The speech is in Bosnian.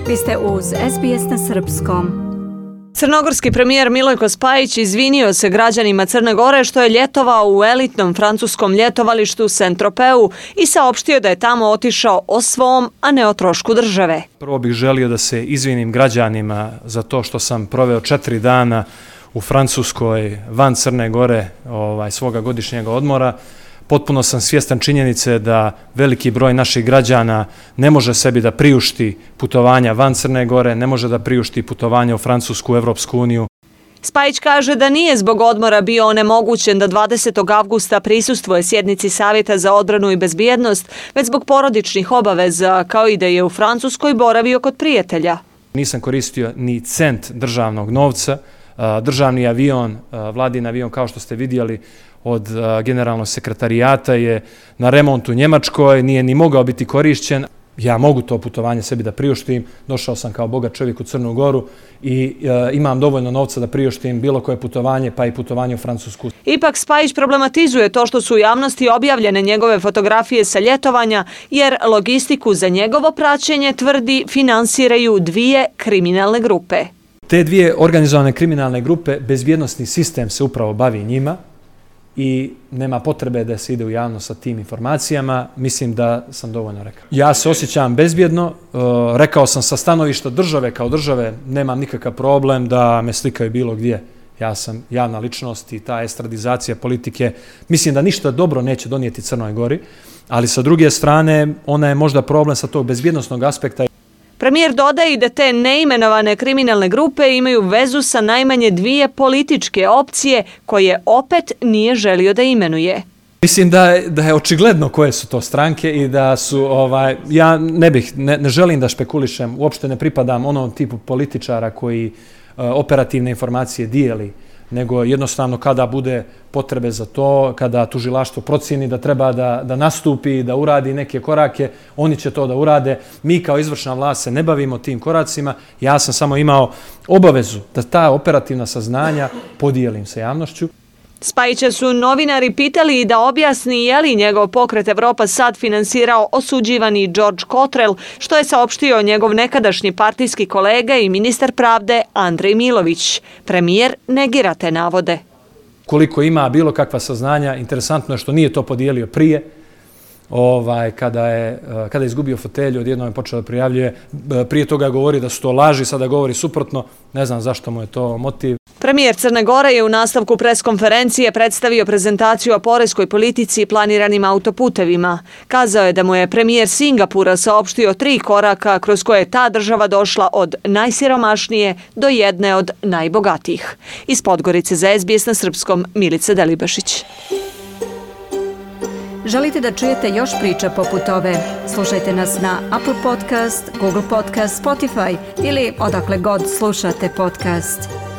Vi ste uz SBS na srpskom. Crnogorski premijer Milojko Spajić izvinio se građanima Crne Gore što je ljetovao u elitnom francuskom ljetovalištu Saint-Tropeu i saopštio da je tamo otišao o svom, a ne o trošku države. Prvo bih želio da se izvinim građanima za to što sam proveo 4 dana u Francuskoj van Crne Gore svoga godišnjeg odmora. Potpuno sam svjestan činjenice da veliki broj naših građana ne može sebi da priušti putovanja van Crne Gore, ne može da priušti putovanja u Francusku, Evropsku uniju. Spajić kaže da nije zbog odmora bio onemogućen da 20. avgusta prisustvuje sjednici Savjeta za odbranu i bezbjednost, već zbog porodičnih obaveza, kao i da je u Francuskoj boravio kod prijatelja. Nisam koristio ni cent državnog novca. Državni avion, vladin avion, kao što ste vidjeli od generalnog sekretarijata, je na remontu u Njemačkoj, nije ni mogao biti korišćen. Ja mogu to putovanje sebi da priuštim, došao sam kao bogat čovjek u Crnu Goru i imam dovoljno novca da priuštim bilo koje putovanje, pa i putovanje u Francusku. Ipak Spajić problematizuje to što su u javnosti objavljene njegove fotografije sa ljetovanja, jer logistiku za njegovo praćenje, tvrdi, finansiraju 2 kriminalne grupe. Te 2 organizovane kriminalne grupe, bezbjednosni sistem se upravo bavi njima i nema potrebe da se ide u javnost sa tim informacijama. Mislim da sam dovoljno rekao. Ja se osjećam bezbjedno. Rekao sam sa stanovišta države, kao države nemam nikakav problem da me slikaju bilo gdje. Ja sam javna ličnost i ta estradizacija politike mislim da ništa dobro neće donijeti Crnoj Gori, ali sa druge strane ona je možda problem sa tog bezbjednosnog aspekta. Premijer dodaje da te neimenovane kriminalne grupe imaju vezu sa najmanje 2 političke opcije koje opet nije želio da imenuje. Mislim da je očigledno koje su to stranke i da su, ja ne želim da špekulišem, uopšte ne pripadam onom tipu političara koji operativne informacije dijeli, nego jednostavno kada bude potrebe za to, kada tužilaštvo procjeni da treba da nastupi, da uradi neke korake, oni će to da urade. Mi kao izvršna vlast se ne bavimo tim koracima. Ja sam samo imao obavezu da ta operativna saznanja podijelim sa javnošću. Spajića su novinari pitali da objasni je li njegov pokret Evropa sad finansirao osuđivani George Cottrell, što je saopštio njegov nekadašnji partijski kolega i ministar pravde Andrej Milović. Premijer negira te navode. Koliko ima bilo kakva saznanja, interesantno je što nije to podijelio prije. Kada je izgubio fotelju, odjednom je počeo da prijavljuje. Prije toga govori da su to laži, sada govori suprotno. Ne znam zašto mu je to motiv. Premijer Crne Gore je u nastavku preskonferencije predstavio prezentaciju o poreskoj politici i planiranim autoputevima. Kazao je da mu je premijer Singapura saopštio 3 koraka kroz koje je ta država došla od najsiromašnije do jedne od najbogatijih. Iz Podgorice za SBS na srpskom, Milica Delibašić. Želite da čujete još priča poput ove? Slušajte nas na Apple Podcast, Google Podcast, Spotify ili odakle god slušate podcast.